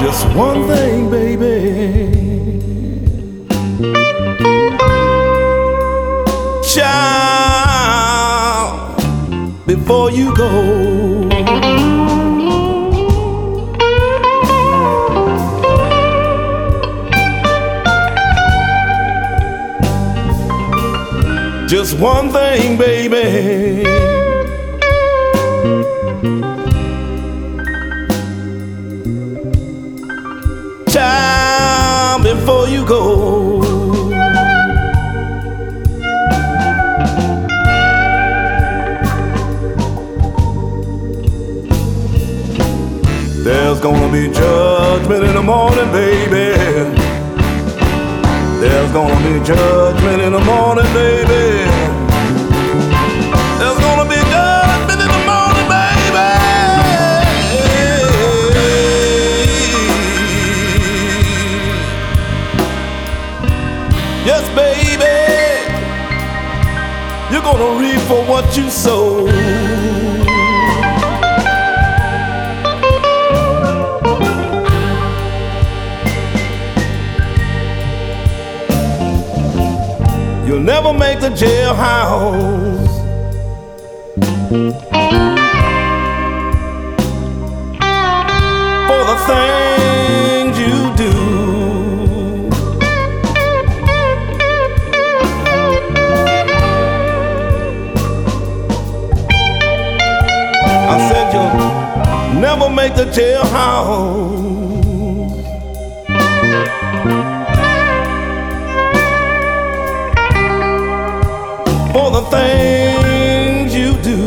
Just one thing, baby. Child, before you go, just one thing, baby. Child, before you go, there's gonna be judgment in the morning, baby. There's gonna be judgment in the morning, baby. There's gonna be judgment in the morning, baby. Yes, baby. You're gonna reap for what you sow. You'll never make the jailhouse. For the things you do. I said you'll never make the jailhouse. For the things you do.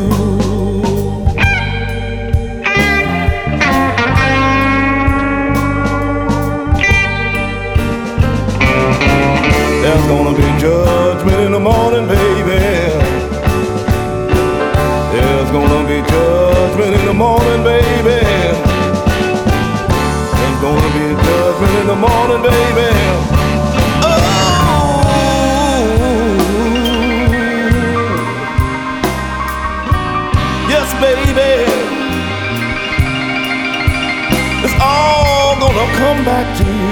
There's gonna be judgment in the morning, baby. There's gonna be judgment in the morning, baby. There's gonna be judgment in the morning, baby. Yes, baby, it's all gonna come back to you.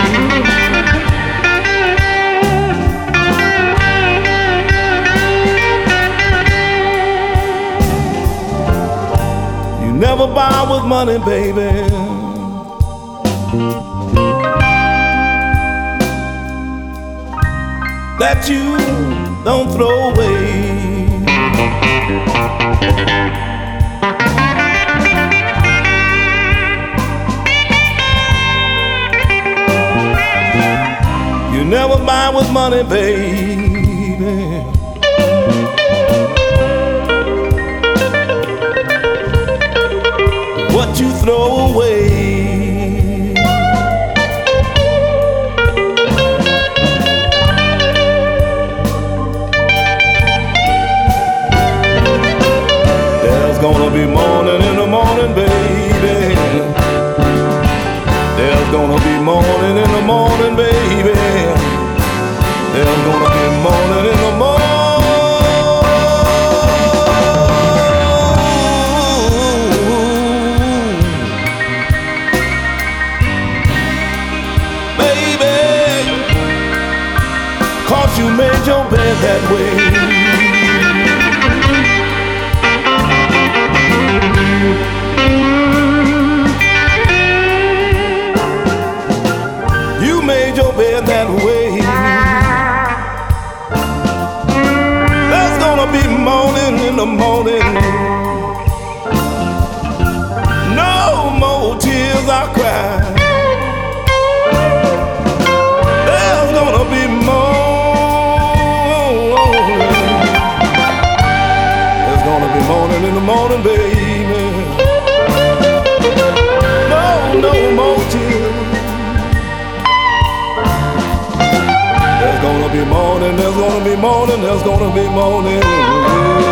You never buy with money, baby. That you don't throw away. You never buy with money, baby. What you throw away. There's gonna be morning in the morning, baby. There's gonna be morning in the morning, baby. There's gonna be morning in the morning. Baby, 'cause you made your bed that way. That way. There's gonna be morning in the morning. No more tears I cry. There's gonna be morning. There's gonna be morning in the morning, baby. No more tears. There's gonna be morning, there's gonna be morning, there's gonna be morning.